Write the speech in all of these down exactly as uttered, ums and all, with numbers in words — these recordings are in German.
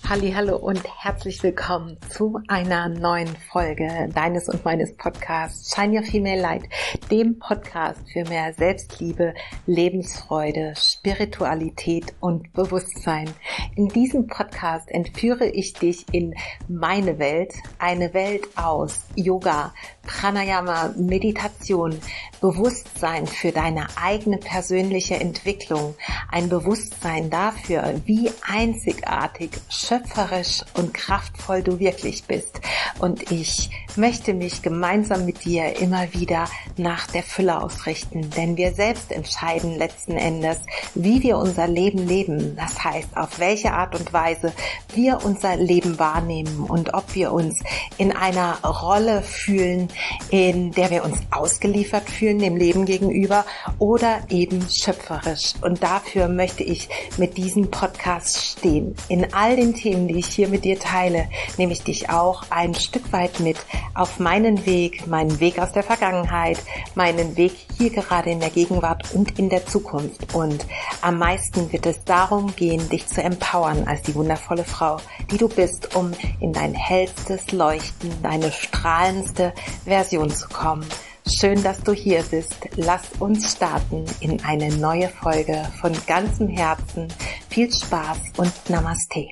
Hallihallo und herzlich willkommen zu einer neuen Folge deines und meines Podcasts Shine Your Female Light, dem Podcast für mehr Selbstliebe, Lebensfreude, Spiritualität und Bewusstsein. In diesem Podcast entführe ich dich in meine Welt, eine Welt aus Yoga, Pranayama, Meditation, Bewusstsein für deine eigene persönliche Entwicklung, ein Bewusstsein dafür, wie einzigartig, schöpferisch und kraftvoll du wirklich bist. Und ich möchte mich gemeinsam mit dir immer wieder nach der Fülle ausrichten, denn wir selbst entscheiden letzten Endes, wie wir unser Leben leben. Das heißt, auf welche Art und Weise wir unser Leben wahrnehmen und ob wir uns in einer Rolle fühlen, in der wir uns ausgeliefert fühlen, dem Leben gegenüber, oder eben schöpferisch. Und dafür möchte ich mit diesem Podcast stehen. In all den Themen, die ich hier mit dir teile, nehme ich dich auch ein Stück weit mit auf meinen Weg, meinen Weg aus der Vergangenheit, meinen Weg hier gerade in der Gegenwart und in der Zukunft. Und am meisten wird es darum gehen, dich zu empowern als die wundervolle Frau, die du bist, um in dein hellstes Leuchten, deine strahlendste Version zu kommen. Schön, dass du hier bist. Lass uns starten in eine neue Folge von ganzem Herzen. Viel Spaß und Namaste.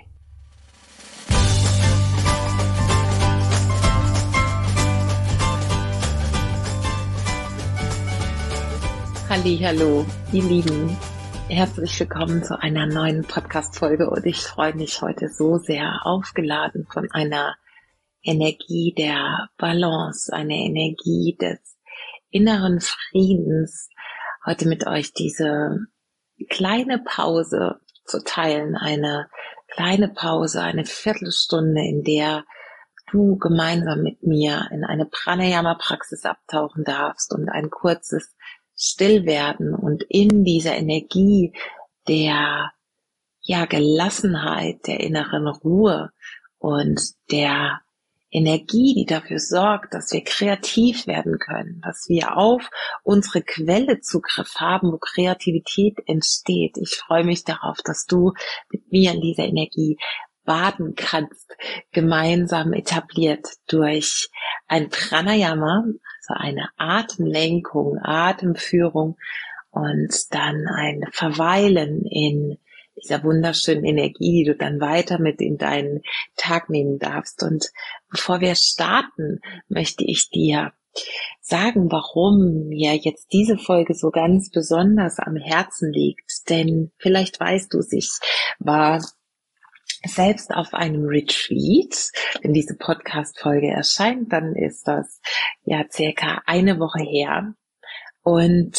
Hallihallo, ihr Lieben. Herzlich willkommen zu einer neuen Podcast-Folge und ich freue mich heute so sehr aufgeladen von einer Energie der Balance, eine Energie des inneren Friedens, heute mit euch diese kleine Pause zu teilen, eine kleine Pause, eine Viertelstunde, in der du gemeinsam mit mir in eine Pranayama-Praxis abtauchen darfst und ein kurzes Stillwerden und in dieser Energie der ja Gelassenheit, der inneren Ruhe und der Energie, die dafür sorgt, dass wir kreativ werden können, dass wir auf unsere Quelle Zugriff haben, wo Kreativität entsteht. Ich freue mich darauf, dass du mit mir in dieser Energie baden kannst, gemeinsam etabliert durch ein Pranayama, also eine Atemlenkung, Atemführung und dann ein Verweilen in dieser wunderschönen Energie, die du dann weiter mit in deinen Tag nehmen darfst. Und bevor wir starten, möchte ich dir sagen, warum mir jetzt diese Folge so ganz besonders am Herzen liegt. Denn vielleicht weißt du es, ich war selbst auf einem Retreat. Wenn diese Podcast-Folge erscheint, dann ist das ja circa eine Woche her. Und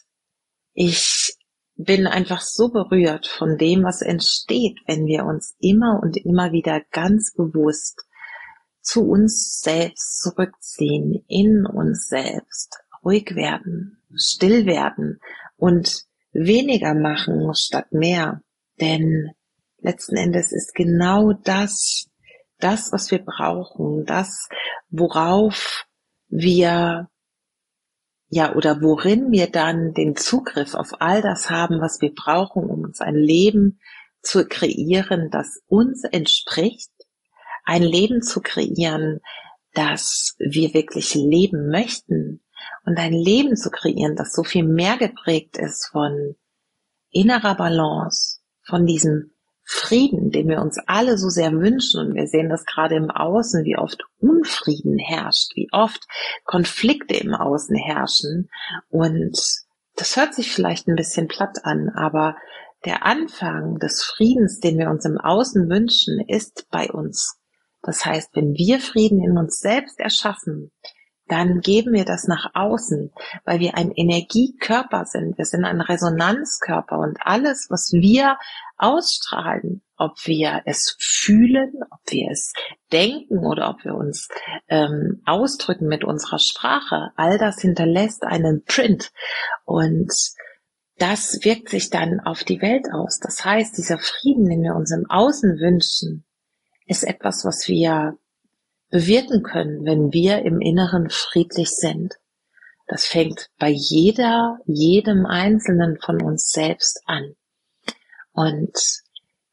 ich bin einfach so berührt von dem, was entsteht, wenn wir uns immer und immer wieder ganz bewusst zu uns selbst zurückziehen, in uns selbst, ruhig werden, still werden und weniger machen statt mehr. Denn letzten Endes ist genau das, das, was wir brauchen, das, worauf wir ja, oder worin wir dann den Zugriff auf all das haben, was wir brauchen, um uns ein Leben zu kreieren, das uns entspricht, ein Leben zu kreieren, das wir wirklich leben möchten und ein Leben zu kreieren, das so viel mehr geprägt ist von innerer Balance, von diesem Frieden, den wir uns alle so sehr wünschen, und wir sehen das gerade im Außen, wie oft Unfrieden herrscht, wie oft Konflikte im Außen herrschen, und das hört sich vielleicht ein bisschen platt an, aber der Anfang des Friedens, den wir uns im Außen wünschen, ist bei uns. Das heißt, wenn wir Frieden in uns selbst erschaffen, dann geben wir das nach außen, weil wir ein Energiekörper sind. Wir sind ein Resonanzkörper und alles, was wir ausstrahlen, ob wir es fühlen, ob wir es denken oder ob wir uns ähm, ausdrücken mit unserer Sprache, all das hinterlässt einen Print und das wirkt sich dann auf die Welt aus. Das heißt, dieser Frieden, den wir uns im Außen wünschen, ist etwas, was wir bewirken können, wenn wir im Inneren friedlich sind. Das fängt bei jeder, jedem Einzelnen von uns selbst an. Und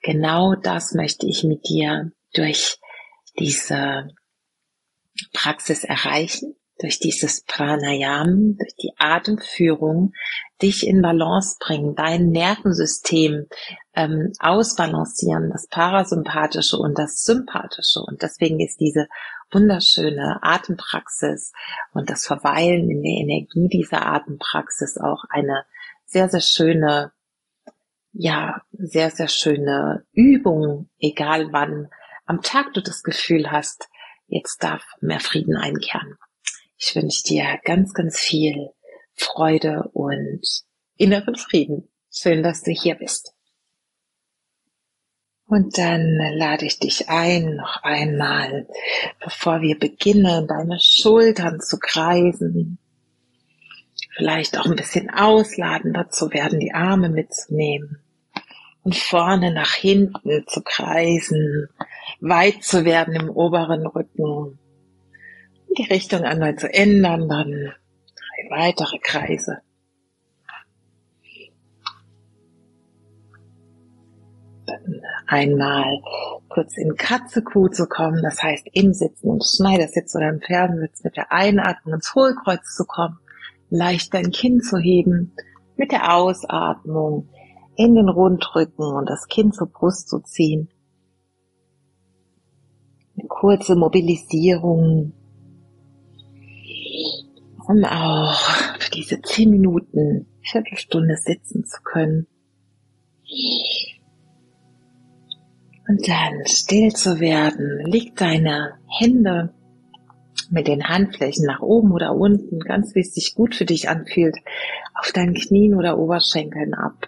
genau das möchte ich mit dir durch diese Praxis erreichen, durch dieses Pranayam, durch die Atemführung, dich in Balance bringen, dein Nervensystem ähm, ausbalancieren, das Parasympathische und das Sympathische. Und deswegen ist diese wunderschöne Atempraxis und das Verweilen in der Energie dieser Atempraxis auch eine sehr, sehr schöne, ja, sehr, sehr schöne Übung, egal wann am Tag du das Gefühl hast, jetzt darf mehr Frieden einkehren. Ich wünsche dir ganz, ganz viel Freude und inneren Frieden. Schön, dass du hier bist. Und dann lade ich dich ein, noch einmal, bevor wir beginnen, deine Schultern zu kreisen. Vielleicht auch ein bisschen ausladender zu werden, die Arme mitzunehmen. Und vorne nach hinten zu kreisen, weit zu werden im oberen Rücken. Die Richtung einmal zu ändern, dann drei weitere Kreise. Dann einmal kurz in Katze-Kuh zu kommen, das heißt im Sitzen, im Schneidersitz oder im Pferdensitz mit der Einatmung ins Hohlkreuz zu kommen, leicht dein Kinn zu heben, mit der Ausatmung in den Rundrücken und das Kinn zur Brust zu ziehen. Eine kurze Mobilisierung, um auch für diese zehn Minuten, Viertelstunde sitzen zu können. Und dann still zu werden, leg deine Hände mit den Handflächen nach oben oder unten, ganz wie es sich gut für dich anfühlt, auf deinen Knien oder Oberschenkeln ab.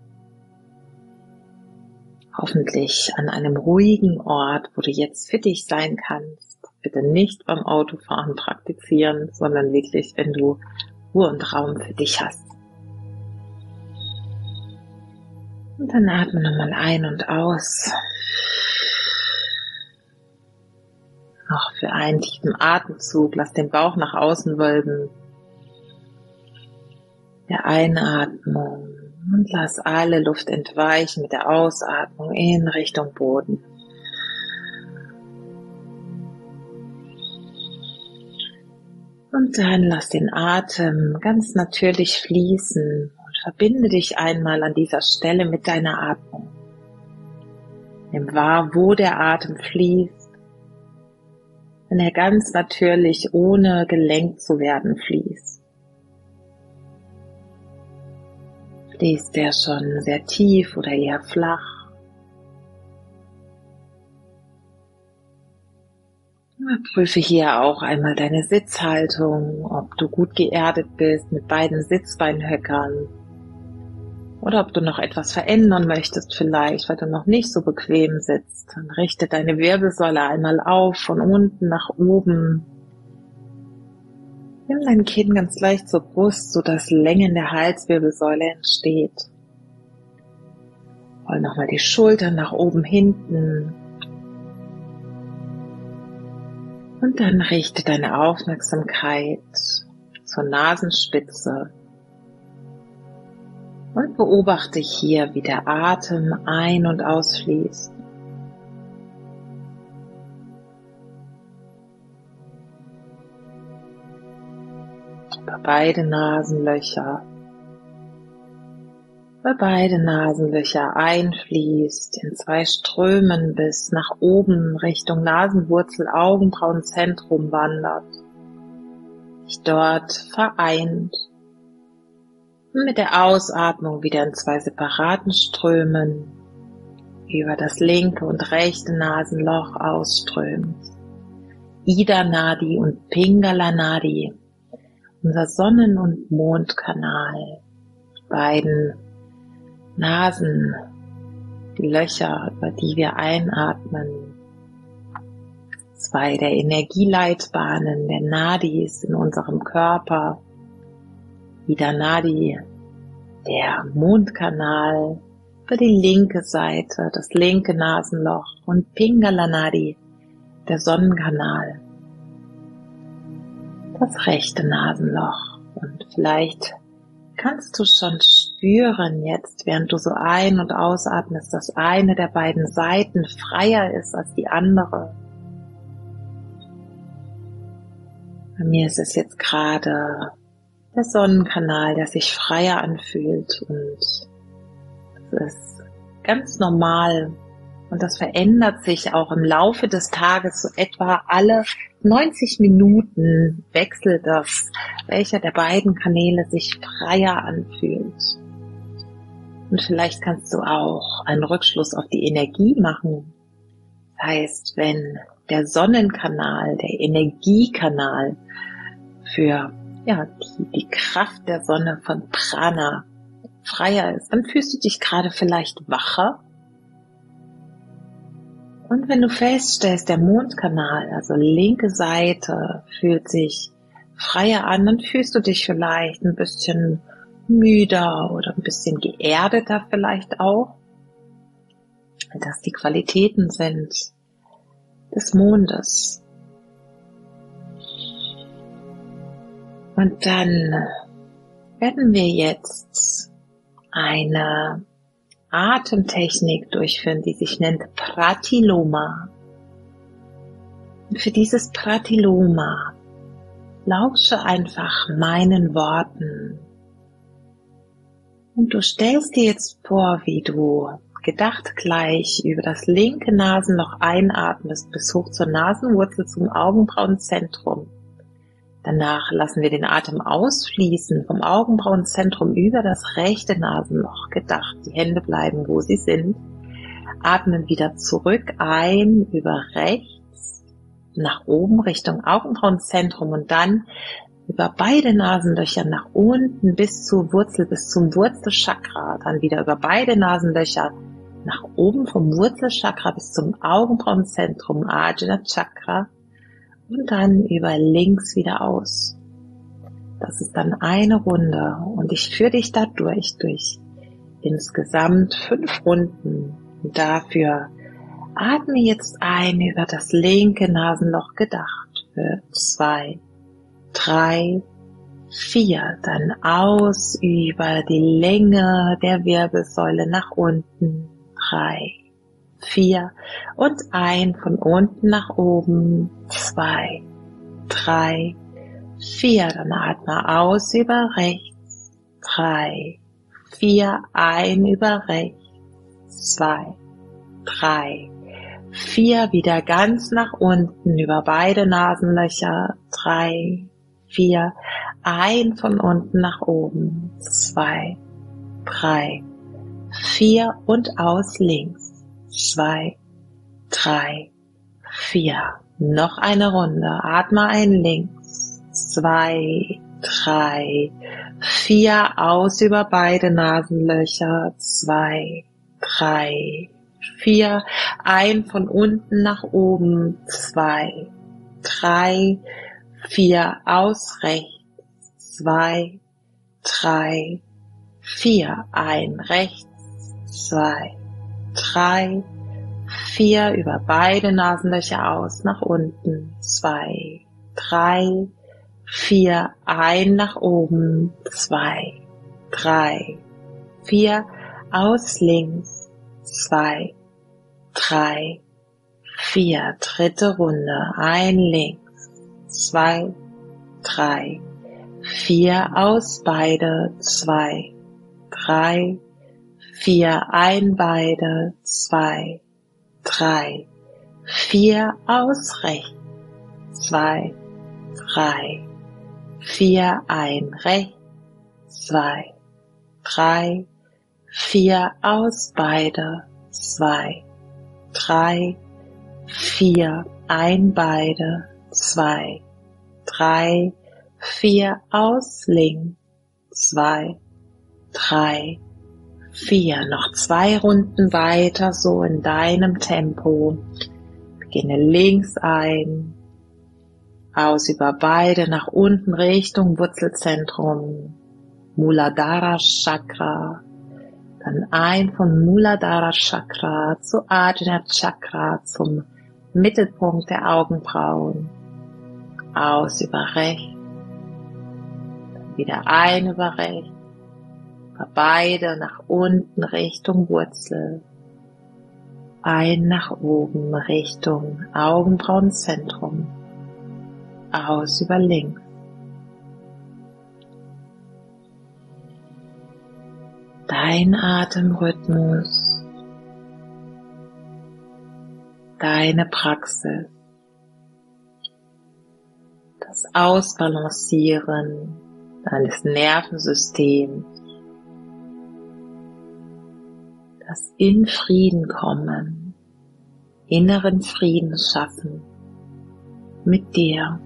Hoffentlich an einem ruhigen Ort, wo du jetzt für dich sein kannst. Bitte nicht beim Autofahren praktizieren, sondern wirklich, wenn du Ruhe und Raum für dich hast. Und dann atme nochmal ein und aus. Noch für einen tiefen Atemzug. Lass den Bauch nach außen wölben. Der Einatmung. Und lass alle Luft entweichen mit der Ausatmung in Richtung Boden. Und dann lass den Atem ganz natürlich fließen und verbinde dich einmal an dieser Stelle mit deiner Atmung. Nimm wahr, wo der Atem fließt, wenn er ganz natürlich, ohne gelenkt zu werden, fließt. Fließt der schon sehr tief oder eher flach? Prüfe hier auch einmal deine Sitzhaltung, ob du gut geerdet bist mit beiden Sitzbeinhöckern oder ob du noch etwas verändern möchtest vielleicht, weil du noch nicht so bequem sitzt. Dann richte deine Wirbelsäule einmal auf, von unten nach oben. Nimm dein Kinn ganz leicht zur Brust, sodass Länge in der Halswirbelsäule entsteht. Roll nochmal die Schultern nach oben hinten. Und dann richte deine Aufmerksamkeit zur Nasenspitze und beobachte hier, wie der Atem ein- und ausfließt. Über beide Nasenlöcher, über beide Nasenlöcher einfließt, in zwei Strömen bis nach oben Richtung Nasenwurzel, Augenbrauenzentrum wandert, sich dort vereint und mit der Ausatmung wieder in zwei separaten Strömen über das linke und rechte Nasenloch ausströmt. Ida Nadi und Pingala Nadi, unser Sonnen- und Mondkanal, die beiden Nasen, die Löcher, über die wir einatmen, zwei der Energieleitbahnen der Nadis in unserem Körper, Ida Nadi, der Mondkanal, über die linke Seite, das linke Nasenloch, und Pingala Nadi, der Sonnenkanal, das rechte Nasenloch. Und vielleicht kannst du schon spüren jetzt, während du so ein- und ausatmest, dass eine der beiden Seiten freier ist als die andere. Bei mir ist es jetzt gerade der Sonnenkanal, der sich freier anfühlt, und es ist ganz normal und das verändert sich auch im Laufe des Tages. So etwa alle neunzig Minuten wechselt das, welcher der beiden Kanäle sich freier anfühlt. Und vielleicht kannst du auch einen Rückschluss auf die Energie machen. Das heißt, wenn der Sonnenkanal, der Energiekanal für ja, die, die Kraft der Sonne von Prana freier ist, dann fühlst du dich gerade vielleicht wacher. Und wenn du feststellst, der Mondkanal, also linke Seite, fühlt sich freier an, dann fühlst du dich vielleicht ein bisschen müder oder ein bisschen geerdeter vielleicht auch. Das die Qualitäten sind des Mondes. Und dann werden wir jetzt eine Atemtechnik durchführen, die sich nennt Pratiloma. Und für dieses Pratiloma lausche einfach meinen Worten. Und du stellst dir jetzt vor, wie du gedacht gleich über das linke Nasenloch einatmest bis hoch zur Nasenwurzel zum Augenbrauenzentrum. Danach lassen wir den Atem ausfließen vom Augenbrauenzentrum über das rechte Nasenloch. Gedacht, die Hände bleiben, wo sie sind. Atmen wieder zurück ein über rechts nach oben Richtung Augenbrauenzentrum und dann über beide Nasenlöcher nach unten bis zur Wurzel, bis zum Wurzelchakra. Dann wieder über beide Nasenlöcher nach oben vom Wurzelchakra bis zum Augenbrauenzentrum, Ajna Chakra. Und dann über links wieder aus. Das ist dann eine Runde und ich führe dich da durch, durch insgesamt fünf Runden. Und dafür atme jetzt ein über das linke Nasenloch gedacht für zwei, drei, vier. Dann aus über die Länge der Wirbelsäule nach unten, drei, vier und ein von unten nach oben, zwei, drei, vier, dann atme aus über rechts, drei, vier, ein über rechts, zwei, drei, vier, wieder ganz nach unten über beide Nasenlöcher, drei, vier, ein von unten nach oben, zwei, drei, vier und aus links. Zwei, drei, vier. Noch eine Runde. Atme ein links. Zwei, drei, vier. Aus über beide Nasenlöcher. Zwei, drei, vier. Ein von unten nach oben. Zwei, drei, vier. Aus rechts. Zwei, drei, vier. Ein rechts. Zwei, drei, vier, über beide Nasenlöcher aus, nach unten, zwei, drei, vier, ein nach oben, zwei, drei, vier, aus links, zwei, drei, vier, dritte Runde, ein links, zwei, drei, vier, aus beide, zwei, drei, vier, ein beide, zwei, drei, vier, aus rechts, zwei, drei, vier, ein rechts, zwei, drei, vier, aus beide, zwei, drei, vier, ein beide, zwei, drei, vier, aus links, zwei, drei, vier, noch zwei Runden weiter, so in deinem Tempo. Beginne links ein, aus über beide nach unten Richtung Wurzelzentrum, Muladhara Chakra, dann ein von Muladhara Chakra zu Ajna Chakra, zum Mittelpunkt der Augenbrauen, aus über rechts, dann wieder ein über rechts, Beide nach unten Richtung Wurzel. Ein nach oben Richtung Augenbrauenzentrum. Aus über links. Dein Atemrhythmus. Deine Praxis. Das Ausbalancieren deines Nervensystems. Das in Frieden kommen, inneren Frieden schaffen mit dir.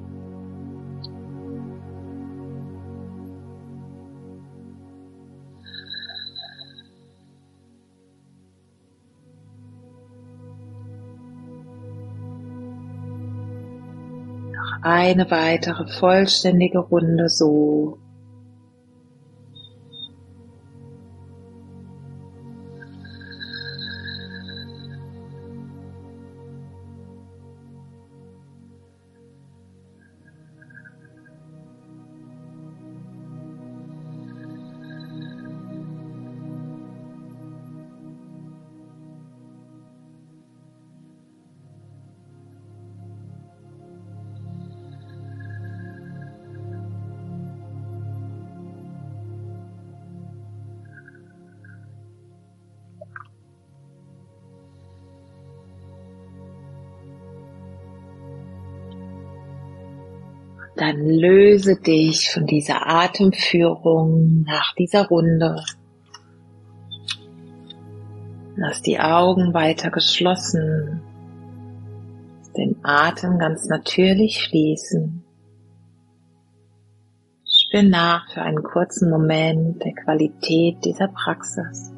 Noch eine weitere vollständige Runde so. Dann löse dich von dieser Atemführung nach dieser Runde. Lass die Augen weiter geschlossen. Lass den Atem ganz natürlich fließen. Spür nach für einen kurzen Moment der Qualität dieser Praxis.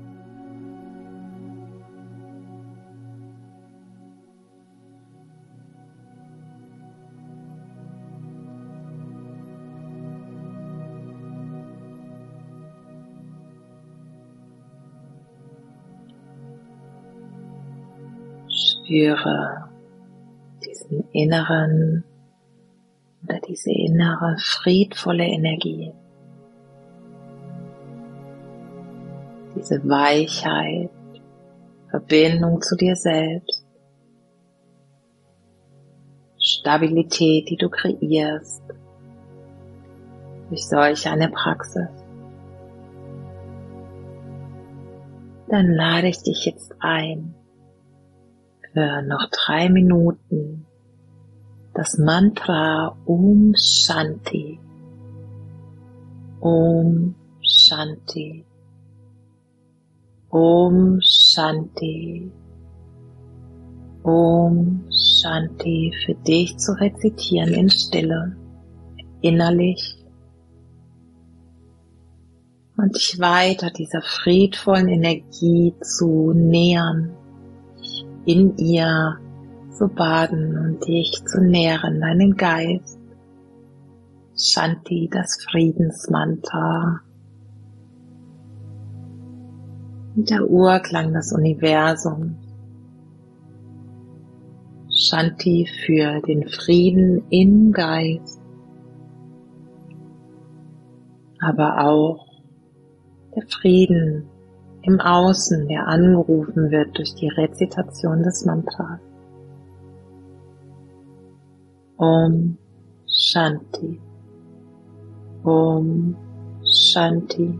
Spüre diesen inneren oder diese innere friedvolle Energie, diese Weichheit, Verbindung zu dir selbst, Stabilität, die du kreierst durch solch eine Praxis. Dann lade ich dich jetzt ein, für noch drei Minuten das Mantra Om Shanti, Om Shanti, Om Shanti, Om Shanti für dich zu rezitieren in Stille, innerlich, und dich weiter dieser friedvollen Energie zu nähern, in ihr zu baden und dich zu nähren, deinen Geist. Shanti, das Friedensmantra. Und der Urklang des Universums. Shanti für den Frieden im Geist, aber auch der Frieden im Außen, der angerufen wird durch die Rezitation des Mantras. Om Shanti, Om Shanti.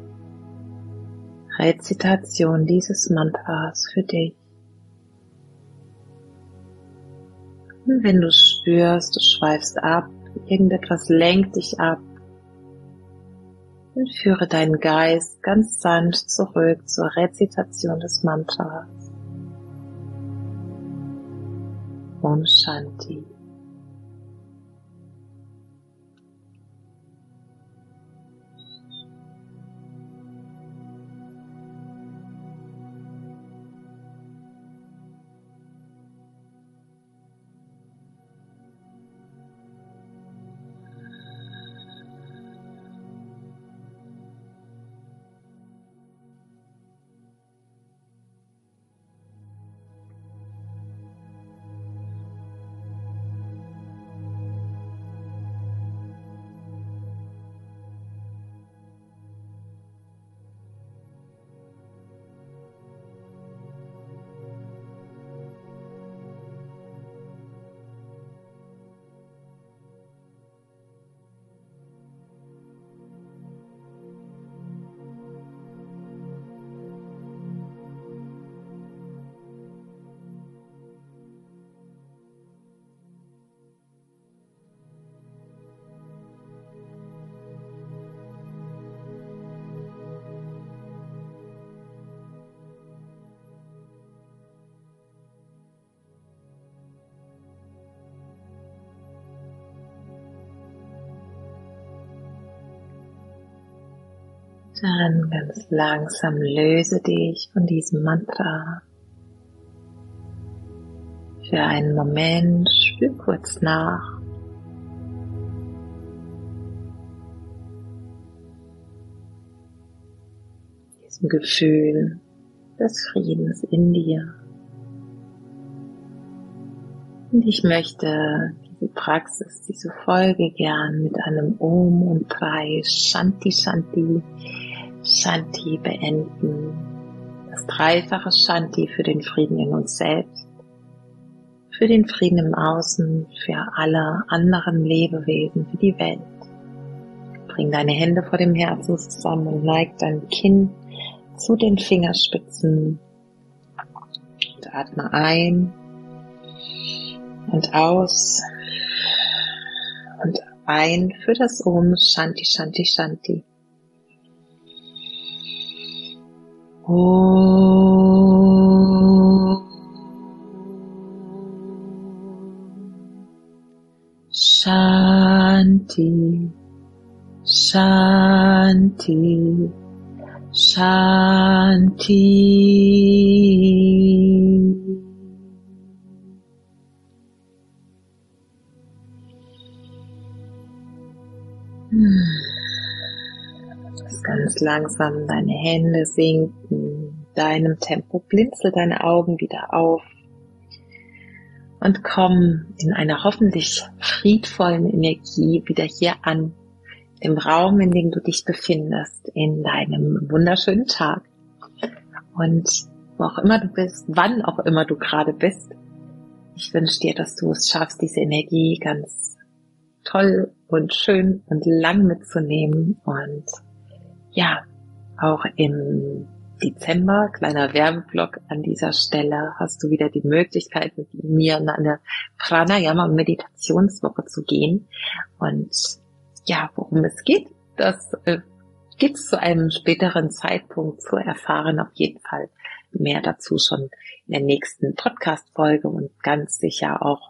Rezitation dieses Mantras für dich. Und wenn du spürst, du schweifst ab, irgendetwas lenkt dich ab, und führe deinen Geist ganz sanft zurück zur Rezitation des Mantras. Om Shanti. Dann ganz langsam löse dich von diesem Mantra. Für einen Moment spür kurz nach. Diesem Gefühl des Friedens in dir. Und ich möchte diese Praxis, diese Folge gern mit einem Om und drei Shanti Shanti Shanti beenden. Das dreifache Shanti für den Frieden in uns selbst, für den Frieden im Außen, für alle anderen Lebewesen, für die Welt. Bring deine Hände vor dem Herzen zusammen und neig dein Kinn zu den Fingerspitzen. Und atme ein und aus und ein für das Om Shanti Shanti Shanti. Om Shanti Shanti Shanti. Lass ganz langsam deine Hände sinken, deinem Tempo blinzel deine Augen wieder auf und komm in einer hoffentlich friedvollen Energie wieder hier an, im Raum, in dem du dich befindest, in deinem wunderschönen Tag. Und wo auch immer du bist, wann auch immer du gerade bist, ich wünsche dir, dass du es schaffst, diese Energie ganz toll und schön und lang mitzunehmen. Und ja, auch im Dezember, kleiner Werbeblock an dieser Stelle, hast du wieder die Möglichkeit, mit mir in eine Pranayama- und Meditationswoche zu gehen. Und ja, worum es geht, das äh, gibt es zu einem späteren Zeitpunkt zu erfahren. Auf jeden Fall mehr dazu schon in der nächsten Podcast-Folge und ganz sicher auch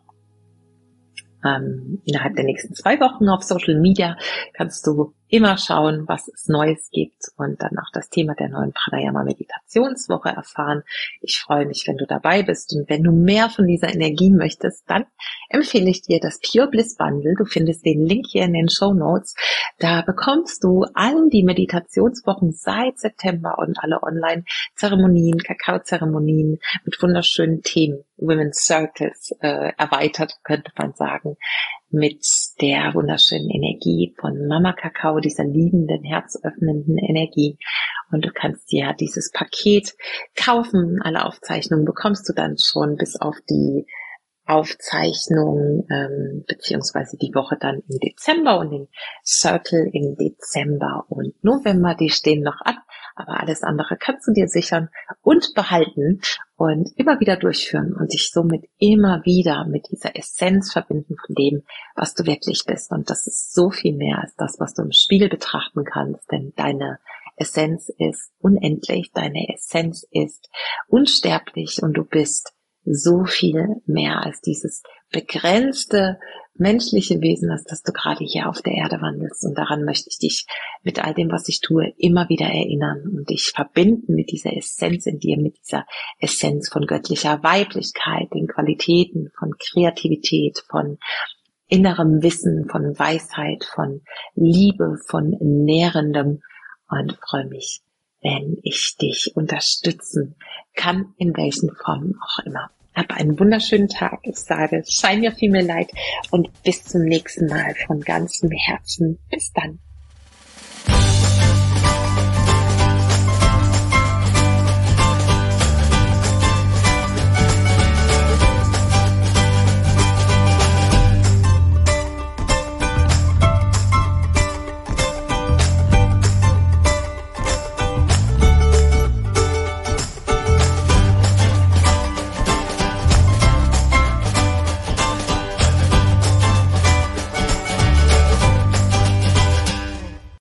ähm, innerhalb der nächsten zwei Wochen auf Social Media kannst du immer schauen, was es Neues gibt und dann auch das Thema der neuen Pranayama Meditationswoche erfahren. Ich freue mich, wenn du dabei bist, und wenn du mehr von dieser Energie möchtest, dann empfehle ich dir das Pure Bliss Bundle. Du findest den Link hier in den Show Notes. Da bekommst du all die Meditationswochen seit September und alle Online-Zeremonien, Kakao-Zeremonien mit wunderschönen Themen, Women's Circles äh, erweitert, könnte man sagen, mit der wunderschönen Energie von Mama Kakao, dieser liebenden, herzöffnenden Energie. Und du kannst dir dieses Paket kaufen. Alle Aufzeichnungen bekommst du dann schon, bis auf die Aufzeichnung ähm, beziehungsweise die Woche dann im Dezember und den Circle im Dezember und November, die stehen noch an, aber alles andere kannst du dir sichern und behalten und immer wieder durchführen und dich somit immer wieder mit dieser Essenz verbinden von dem, was du wirklich bist. Und das ist so viel mehr als das, was du im Spiegel betrachten kannst, denn deine Essenz ist unendlich, deine Essenz ist unsterblich und du bist so viel mehr als dieses begrenzte menschliche Wesen, als das du gerade hier auf der Erde wandelst. Und daran möchte ich dich mit all dem, was ich tue, immer wieder erinnern und dich verbinden mit dieser Essenz in dir, mit dieser Essenz von göttlicher Weiblichkeit, den Qualitäten von Kreativität, von innerem Wissen, von Weisheit, von Liebe, von Nährendem, und freue mich, wenn ich dich unterstützen kann, in welchen Formen auch immer. Hab einen wunderschönen Tag. Ich sage, shine your female light und bis zum nächsten Mal von ganzem Herzen. Bis dann.